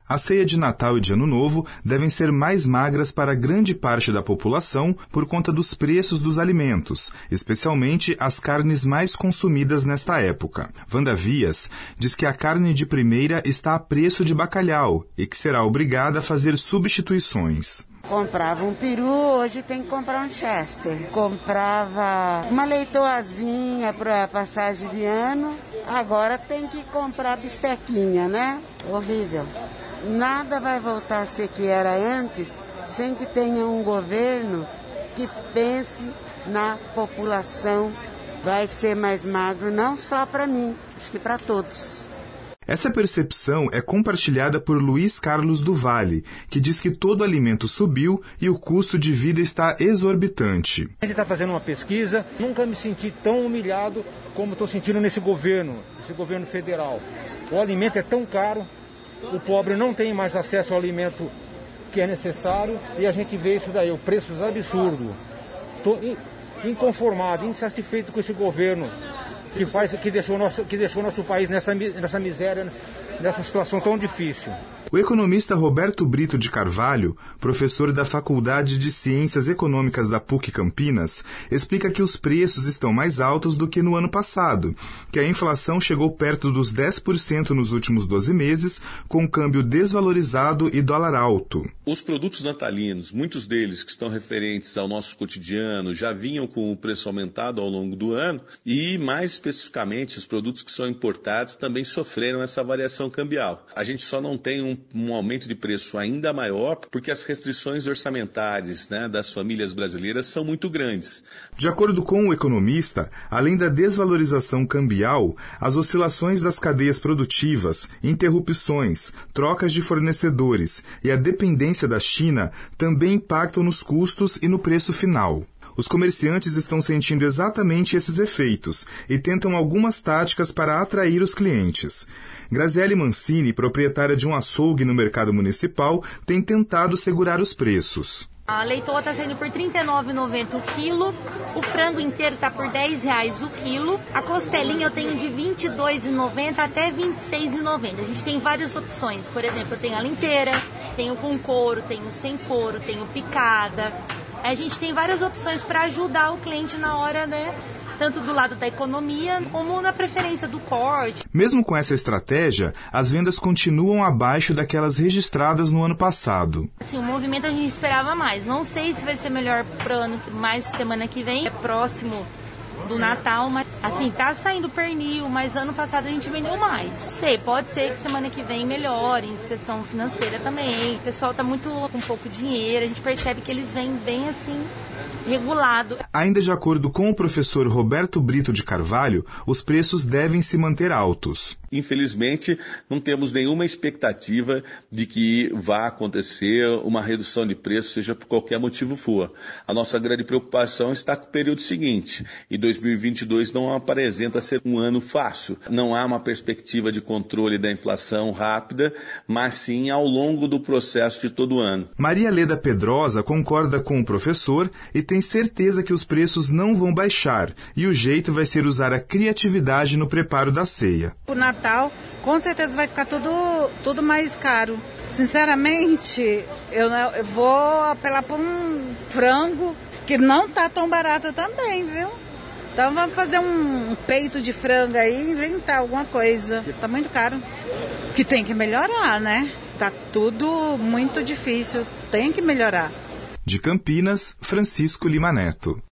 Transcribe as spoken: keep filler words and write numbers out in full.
A ceia de Natal e de Ano Novo devem ser mais magras para grande parte da população por conta dos preços dos alimentos, especialmente as carnes mais consumidas nesta época. Wanda Vias diz que a carne de primeira está a preço de bacalhau e que será obrigada a fazer substituições. Comprava um peru, hoje tem que comprar um Chester. Comprava uma leitoazinha para passagem de ano, agora tem que comprar bistequinha, né? Horrível. Nada vai voltar a ser que era antes sem que tenha um governo que pense na população. Vai ser mais magro não só para mim, acho que para todos. Essa percepção é compartilhada por Luiz Carlos do Vale, que diz que todo alimento subiu e o custo de vida está exorbitante. A gente está fazendo uma pesquisa, nunca me senti tão humilhado como estou sentindo nesse governo, esse governo federal. O alimento é tão caro, o pobre não tem mais acesso ao alimento que é necessário e a gente vê isso daí, o preço é absurdo. Estou inconformado, insatisfeito com esse governo. Que, faz, que, deixou nosso, que deixou nosso país nessa, nessa miséria, nessa situação tão difícil. O economista Roberto Brito de Carvalho, professor da Faculdade de Ciências Econômicas da P U C Campinas, explica que os preços estão mais altos do que no ano passado, que a inflação chegou perto dos dez por cento nos últimos doze meses, com câmbio desvalorizado e dólar alto. Os produtos natalinos, muitos deles que estão referentes ao nosso cotidiano, já vinham com o preço aumentado ao longo do ano e, mais especificamente, os produtos que são importados também sofreram essa variação cambial. A gente só não tem um um aumento de preço ainda maior porque as restrições orçamentárias, né, das famílias brasileiras são muito grandes. De acordo com o economista, além da desvalorização cambial, as oscilações das cadeias produtivas, interrupções, trocas de fornecedores e a dependência da China também impactam nos custos e no preço final. Os comerciantes estão sentindo exatamente esses efeitos e tentam algumas táticas para atrair os clientes. Graziele Mancini, proprietária de um açougue no mercado municipal, tem tentado segurar os preços. A leitoa está saindo por trinta e nove reais e noventa centavos o quilo, o frango inteiro está por dez reais o quilo, a costelinha eu tenho de vinte e dois reais e noventa centavos até vinte e seis reais e noventa centavos. A gente tem várias opções, por exemplo, eu tenho ela inteira, tenho com couro, tenho sem couro, tenho picada. A gente tem várias opções para ajudar o cliente na hora, né? Tanto do lado da economia, como na preferência do corte. Mesmo com essa estratégia, as vendas continuam abaixo daquelas registradas no ano passado. Assim, o movimento a gente esperava mais. Não sei se vai ser melhor para o ano, mais semana que vem. É próximo do Natal, mas assim, tá saindo pernil, mas ano passado a gente vendeu mais. Não sei, pode ser que semana que vem melhore, em questão financeira também. O pessoal tá muito com pouco dinheiro, a gente percebe que eles vêm bem assim, regulado. Ainda de acordo com o professor Roberto Brito de Carvalho, os preços devem se manter altos. Infelizmente, não temos nenhuma expectativa de que vá acontecer uma redução de preço, seja por qualquer motivo for. A nossa grande preocupação está com o período seguinte, e dois mil e vinte e dois não apresenta ser um ano fácil. Não há uma perspectiva de controle da inflação rápida, mas sim ao longo do processo de todo o ano. Maria Leda Pedrosa concorda com o professor e tem certeza que os preços não vão baixar, e o jeito vai ser usar a criatividade no preparo da ceia. O Natal, com certeza vai ficar tudo, tudo mais caro. Sinceramente, eu, eu vou apelar para um frango que não está tão barato também, viu? Então vamos fazer um peito de frango aí, inventar alguma coisa. Tá muito caro. Que tem que melhorar, né? Tá tudo muito difícil, tem que melhorar. De Campinas, Francisco Lima Neto.